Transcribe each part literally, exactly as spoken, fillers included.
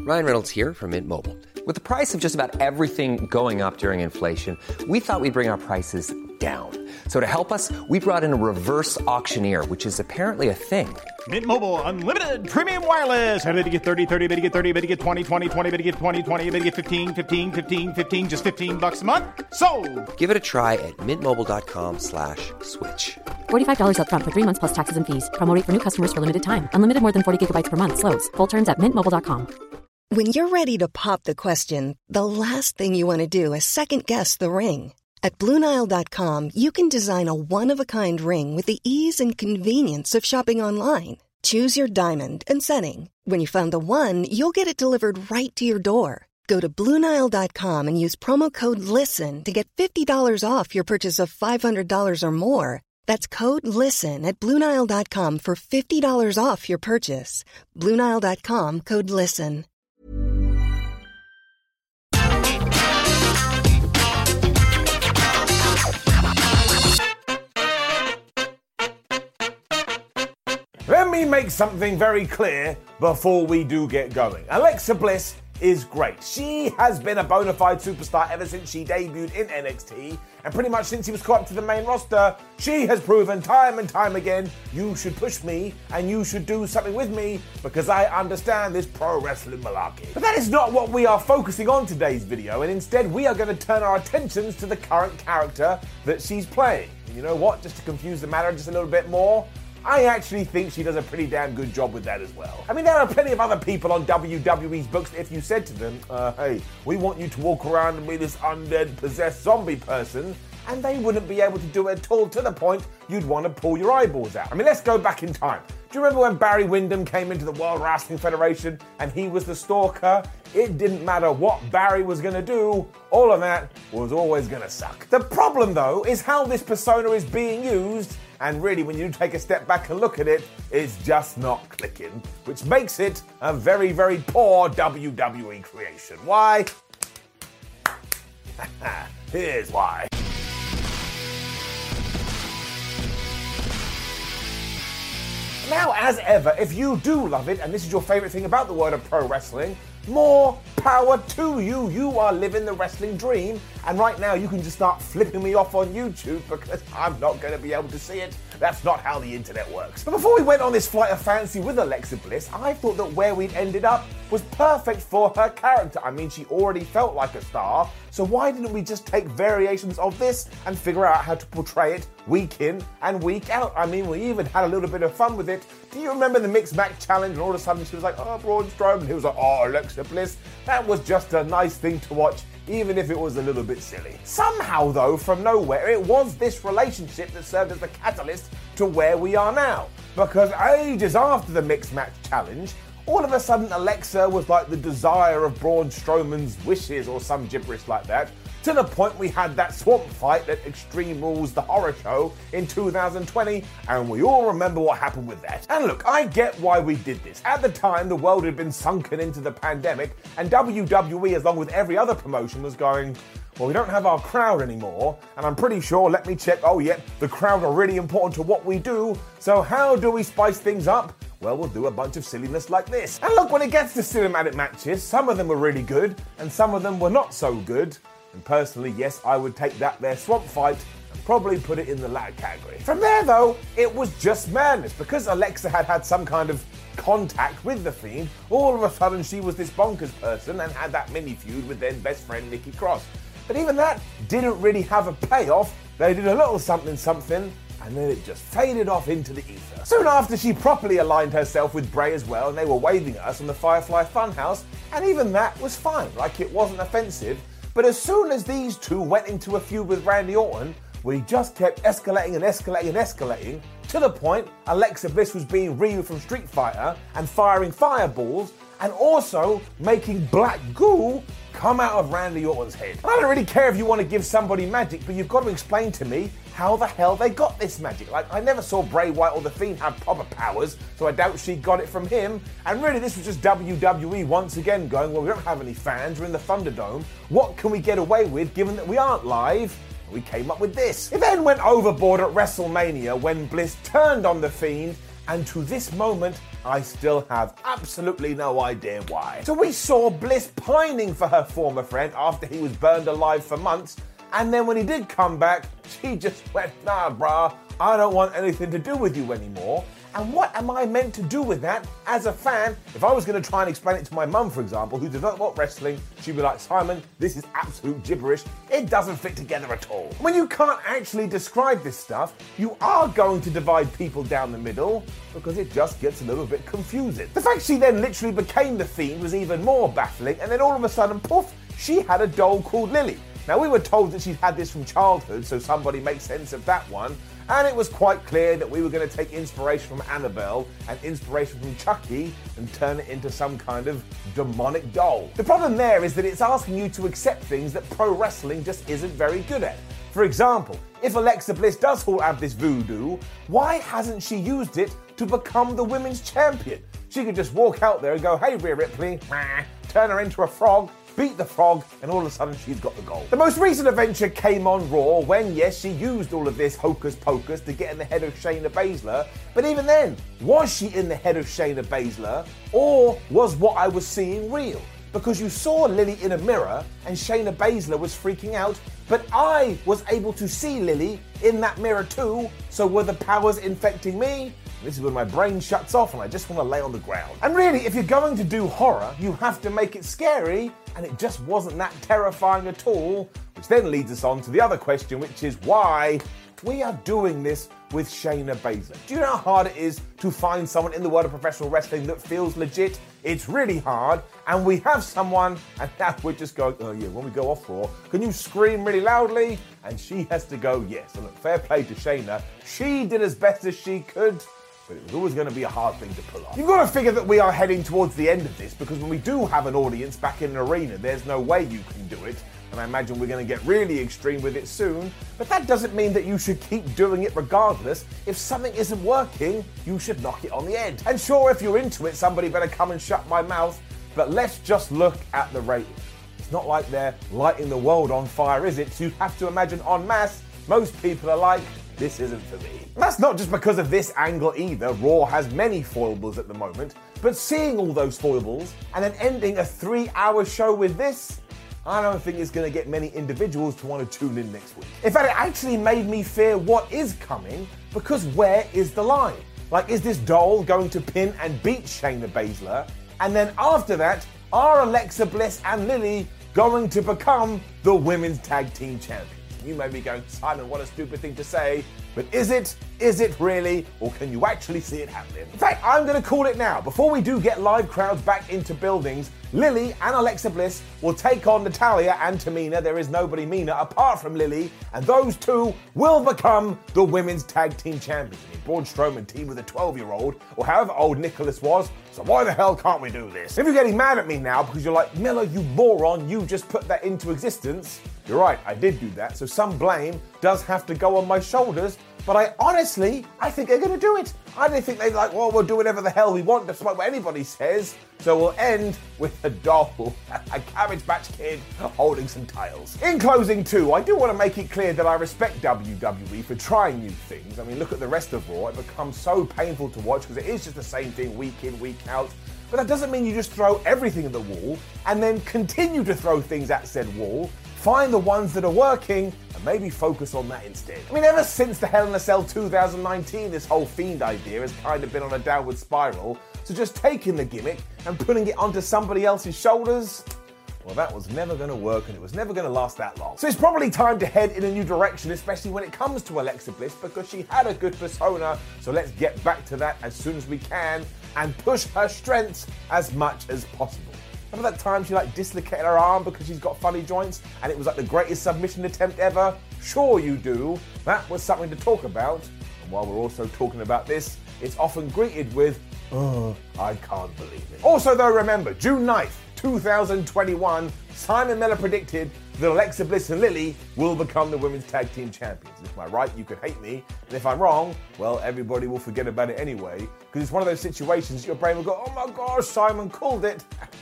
Ryan Reynolds here from Mint Mobile. With the price of just about everything going up during inflation, we thought we'd bring our prices down. So to help us, we brought in a reverse auctioneer, which is apparently a thing. Mint Mobile Unlimited Premium Wireless. How to get thirty, thirty, how to get thirty, how to get twenty, twenty, twenty, how to get twenty, twenty, how to get fifteen, fifteen, fifteen, fifteen, just fifteen bucks a month? Sold! Give it a try at mintmobile.com slash switch. forty-five dollars up front for three months plus taxes and fees. Promo rate for new customers for limited time. Unlimited more than forty gigabytes per month. Slows full terms at mint mobile dot com. When you're ready to pop the question, the last thing you want to do is second-guess the ring. At Blue Nile dot com, you can design a one-of-a-kind ring with the ease and convenience of shopping online. Choose your diamond and setting. When you find the one, you'll get it delivered right to your door. Go to Blue Nile dot com and use promo code LISTEN to get fifty dollars off your purchase of five hundred dollars or more. That's code LISTEN at Blue Nile dot com for fifty dollars off your purchase. Blue Nile dot com, code LISTEN. Let me make something very clear before we do get going. Alexa Bliss is great. She has been a bona fide superstar ever since she debuted in N X T, and pretty much since she was caught up to the main roster, she has proven time and time again, you should push me and you should do something with me because I understand this pro wrestling malarkey. But that is not what we are focusing on today's video, and instead we are going to turn our attentions to the current character that she's playing. And you know what? Just to confuse the matter just a little bit more, I actually think she does a pretty damn good job with that as well. I mean, there are plenty of other people on W W E's books that if you said to them, uh, hey, we want you to walk around and be this undead, possessed zombie person, and they wouldn't be able to do it at all, to the point you'd want to pull your eyeballs out. I mean, let's go back in time. Do you remember when Barry Windham came into the World Wrestling Federation and he was the stalker? It didn't matter what Barry was going to do, all of that was always going to suck. The problem, though, is how this persona is being used. And really, when you take a step back and look at it, it's just not clicking, which makes it a very, very poor W W E creation. Why? Here's why. Now, as ever, if you do love it, and this is your favorite thing about the world of pro wrestling, more power to you. You are living the wrestling dream. And right now you can just start flipping me off on YouTube because I'm not going to be able to see it. That's not how the internet works. But before we went on this flight of fancy with Alexa Bliss, I thought that where we'd ended up was perfect for her character. I mean, she already felt like a star, so why didn't we just take variations of this and figure out how to portray it week in and week out? I mean, we even had a little bit of fun with it. Do you remember the Mixed Match Challenge and all of a sudden she was like, oh, Braun Strowman, and he was like, oh, Alexa Bliss. That was just a nice thing to watch, even if it was a little bit silly. Somehow, though, from nowhere, it was this relationship that served as the catalyst to where we are now. Because ages after the Mixed Match Challenge, all of a sudden Alexa was like the desire of Braun Strowman's wishes or some gibberish like that, to the point we had that swamp fight at Extreme Rules The Horror Show in two thousand twenty, and we all remember what happened with that. And look, I get why we did this. At the time, the world had been sunken into the pandemic, and W W E, along with every other promotion, was going, well, we don't have our crowd anymore, and I'm pretty sure, let me check, oh yeah, the crowd are really important to what we do, so how do we spice things up? Well, we'll do a bunch of silliness like this. And look, when it gets to cinematic matches, some of them were really good, and some of them were not so good. And personally, yes, I would take that there swamp fight and probably put it in the latter category. From there, though, it was just madness. Because Alexa had had some kind of contact with The Fiend, all of a sudden she was this bonkers person and had that mini feud with their best friend, Nikki Cross. But even that didn't really have a payoff. They did a little something something, and then it just faded off into the ether. Soon after, she properly aligned herself with Bray as well, and they were waving at us on the Firefly Funhouse, and even that was fine, like it wasn't offensive. But as soon as these two went into a feud with Randy Orton, we just kept escalating and escalating and escalating, to the point Alexa Bliss was being Ryu from Street Fighter and firing fireballs, and also making black goo come out of Randy Orton's head. I don't really care if you want to give somebody magic, but you've got to explain to me how the hell they got this magic. Like, I never saw Bray Wyatt or The Fiend have proper powers, so I doubt she got it from him. And really, this was just W W E once again going, well, we don't have any fans, we're in the Thunderdome. What can we get away with, given that we aren't live? And we came up with this. It then went overboard at WrestleMania when Bliss turned on The Fiend, and to this moment, I still have absolutely no idea why. So we saw Bliss pining for her former friend after he was burned alive for months, and then when he did come back, she just went, nah, brah, I don't want anything to do with you anymore. And what am I meant to do with that as a fan? If I was going to try and explain it to my mum, for example, who does not watch wrestling, she'd be like, Simon, this is absolute gibberish. It doesn't fit together at all. When you can't actually describe this stuff, you are going to divide people down the middle because it just gets a little bit confusing. The fact she then literally became the Fiend was even more baffling, and then all of a sudden, poof, she had a doll called Lily. Now, we were told that she'd had this from childhood, so somebody makes sense of that one. And it was quite clear that we were going to take inspiration from Annabelle and inspiration from Chucky and turn it into some kind of demonic doll. The problem there is that it's asking you to accept things that pro wrestling just isn't very good at. For example, if Alexa Bliss does all have this voodoo, why hasn't she used it to become the women's champion? She could just walk out there and go, hey, Rhea Ripley, turn her into a frog, beat the frog, and all of a sudden she's got the gold. The most recent adventure came on Raw when, yes, she used all of this hocus pocus to get in the head of Shayna Baszler, but even then, was she in the head of Shayna Baszler, or was what I was seeing real? Because you saw Lily in a mirror and Shayna Baszler was freaking out, but I was able to see Lily in that mirror too, so were the powers infecting me? This is when my brain shuts off and I just want to lay on the ground. And really, if you're going to do horror, you have to make it scary, and it just wasn't that terrifying at all, which then leads us on to the other question, which is why we are doing this with Shayna Baszler. Do you know how hard it is to find someone in the world of professional wrestling that feels legit? It's really hard, and we have someone, and now we're just going, oh yeah, when we go off Raw, can you scream really loudly? And she has to go, yes. And look, fair play to Shayna. She did as best as she could, but it was always going to be a hard thing to pull off. You've got to figure that we are heading towards the end of this, because when we do have an audience back in an arena, there's no way you can do it. And I imagine we're going to get really extreme with it soon. But that doesn't mean that you should keep doing it regardless. If something isn't working, you should knock it on the head. And sure, if you're into it, somebody better come and shut my mouth. But let's just look at the ratings. It's not like they're lighting the world on fire, is it? So you have to imagine en masse, most people are like, this isn't for me. And that's not just because of this angle either. Raw has many foibles at the moment. But seeing all those foibles and then ending a three-hour show with this, I don't think it's going to get many individuals to want to tune in next week. In fact, it actually made me fear what is coming, because where is the line? Like, is this doll going to pin and beat Shayna Baszler? And then after that, are Alexa Bliss and Lily going to become the women's tag team champions? You may be going, Simon, what a stupid thing to say, but is it? Is it really? Or can you actually see it happening? In fact, I'm going to call it now. Before we do get live crowds back into buildings, Lily and Alexa Bliss will take on Natalya and Tamina. There is nobody meaner apart from Lily, and those two will become the women's tag team champions. I mean, Braun Strowman teamed with a twelve-year-old, or however old Nicholas was, so why the hell can't we do this? If you're getting mad at me now because you're like, Miller, you moron, you just put that into existence, you're right, I did do that, so some blame does have to go on my shoulders, but I honestly, I think they're going to do it. I don't think they're like, well, we'll do whatever the hell we want, despite what anybody says. So we'll end with a doll, a Cabbage Patch Kid holding some tiles. In closing too, I do want to make it clear that I respect W W E for trying new things. I mean, look at the rest of Raw. It becomes so painful to watch because it is just the same thing week in, week out. But that doesn't mean you just throw everything at the wall and then continue to throw things at said wall. Find the ones that are working and maybe focus on that instead. I mean, ever since the Hell in a Cell two thousand nineteen, this whole Fiend idea has kind of been on a downward spiral. So just taking the gimmick and putting it onto somebody else's shoulders, well, that was never going to work and it was never going to last that long. So it's probably time to head in a new direction, especially when it comes to Alexa Bliss, because she had a good persona. So let's get back to that as soon as we can and push her strengths as much as possible. Remember that time she like dislocated her arm because she's got funny joints and it was like the greatest submission attempt ever? Sure you do. That was something to talk about. And while we're also talking about this, it's often greeted with, oh, I can't believe it. Also though, remember, June ninth, twenty twenty-one, Simon Miller predicted that Alexa Bliss and Lily will become the women's tag team champions. If I'm right, you could hate me. And if I'm wrong, well, everybody will forget about it anyway. Because it's one of those situations your brain will go, oh my gosh, Simon called it.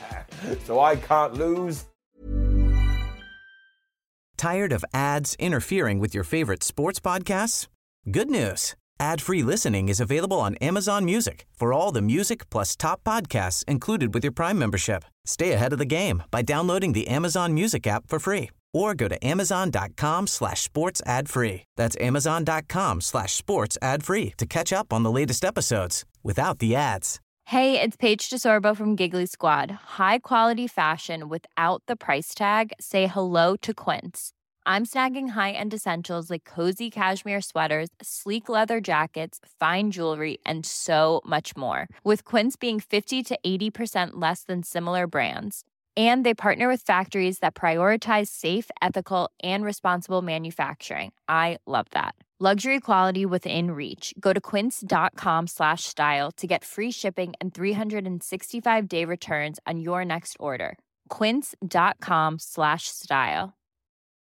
So I can't lose. Tired of ads interfering with your favorite sports podcasts? Good news. ad-free listening is available on Amazon Music for all the music plus top podcasts included with your Prime membership. Stay ahead of the game by downloading the Amazon Music app for free or go to amazon.com slash sports ad free. That's amazon.com slash sports ad free to catch up on the latest episodes without the ads. Hey, it's Paige DeSorbo from Giggly Squad. High quality fashion without the price tag. Say hello to Quince. I'm snagging high-end essentials like cozy cashmere sweaters, sleek leather jackets, fine jewelry, and so much more. With Quince being fifty to eighty percent less than similar brands. And they partner with factories that prioritize safe, ethical, and responsible manufacturing. I love that. Luxury quality within reach. Go to quince.com slash style to get free shipping and three sixty-five day returns on your next order. Quince.com slash style.